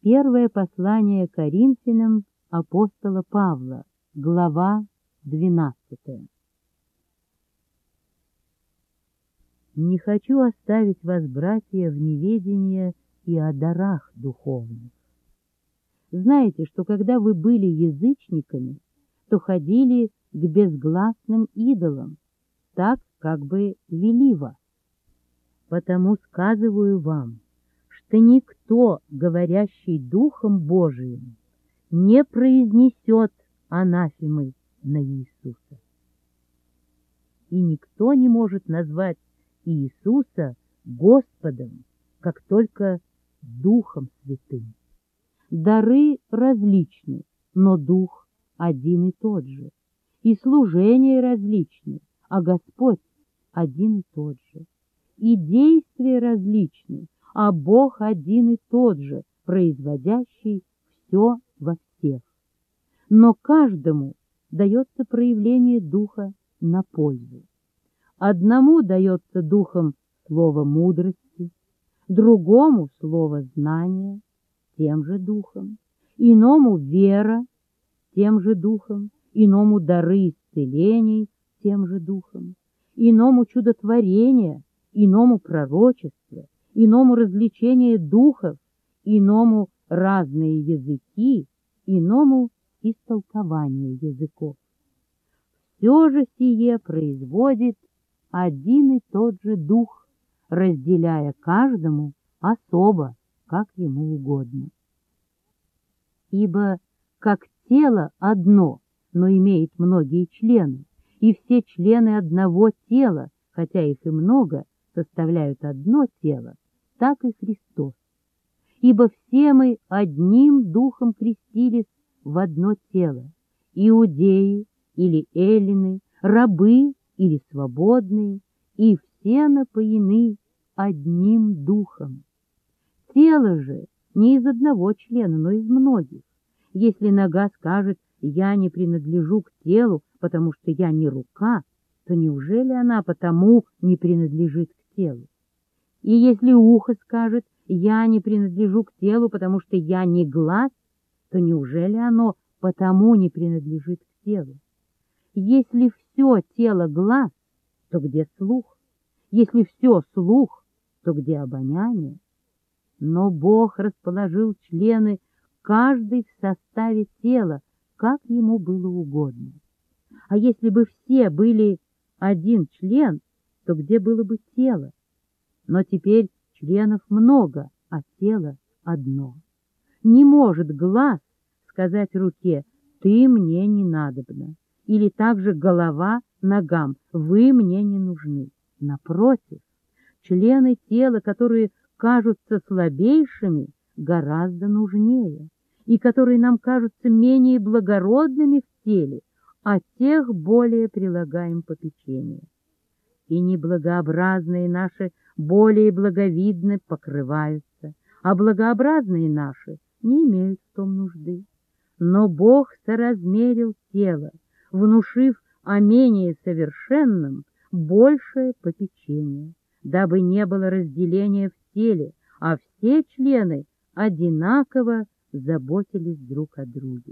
Первое послание Коринфянам апостола Павла, глава 12. Не хочу оставить вас, братья, в неведении и о дарах духовных. Знаете, что когда вы были язычниками, то ходили к безгласным идолам, так как бы вели вас. Потому сказываю вам, что никто, говорящий Духом Божиим, не произнесет анафемы на Иисуса. И никто не может назвать Иисуса Господом, как только Духом Святым. Дары различны, но Дух один и тот же. И служения различны, а Господь один и тот же. И действия различны, а Бог один и тот же, производящий все во всех. Но каждому дается проявление Духа на пользу. Одному дается Духом слово мудрости, другому слово знания, тем же Духом, иному вера, тем же Духом, иному дары исцелений, тем же Духом, иному чудотворения, иному пророчество, иному развлечение духов, иному разные языки, иному истолкование языков. Все же сие производит один и тот же Дух, разделяя каждому особо, как ему угодно. Ибо как тело одно, но имеет многие члены, и все члены одного тела, хотя их и много, составляют одно тело, так и Христос. Ибо все мы одним духом крестились в одно тело, иудеи или эллины, рабы или свободные, и все напоены одним духом. Тело же не из одного члена, но из многих. Если нога скажет: «Я не принадлежу к телу, потому что я не рука», то неужели она потому не принадлежит к телу? И если ухо скажет: «Я не принадлежу к телу, потому что я не глаз», то неужели оно потому не принадлежит к телу? Если все тело глаз, то где слух? Если все слух, то где обоняние? Но Бог расположил члены каждый в составе тела, как ему было угодно. А если бы все были один член, то где было бы тело? Но теперь членов много, а тело одно. Не может глаз сказать руке: «Ты мне не надобна», или также голова ногам: «Вы мне не нужны». Напротив, члены тела, которые кажутся слабейшими, гораздо нужнее, и которые нам кажутся менее благородными в теле, о тех более прилагаем попечение. И неблагообразные наши более благовидно покрываются, а благообразные наши не имеют в том нужды. Но Бог соразмерил тело, внушив о менее совершенном большее попечение, дабы не было разделения в теле, а все члены одинаково заботились друг о друге.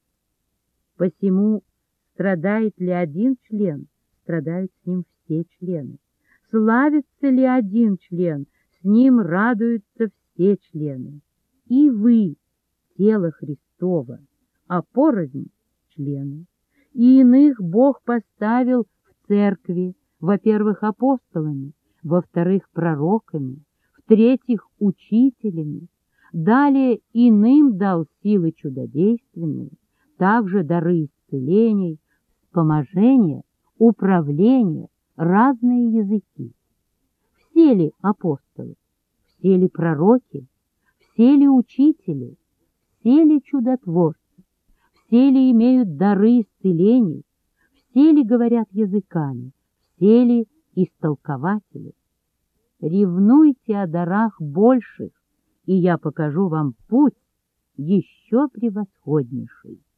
Посему страдает ли один член, страдают с ним все члены. Славится ли один член, с ним радуются все члены. И вы — тело Христово, а порознь — члены. И иных Бог поставил в церкви, во-первых, апостолами, во-вторых, пророками, в-третьих, учителями. Далее иным дал силы чудодейственные, также дары исцелений, вспоможения, управления, разные языки. Все ли апостолы? Все ли пророки? Все ли учители? Все ли чудотворцы? Все ли имеют дары исцелений? Все ли говорят языками? Все ли истолкователи? Ревнуйте о дарах больших, и я покажу вам путь еще превосходнейший.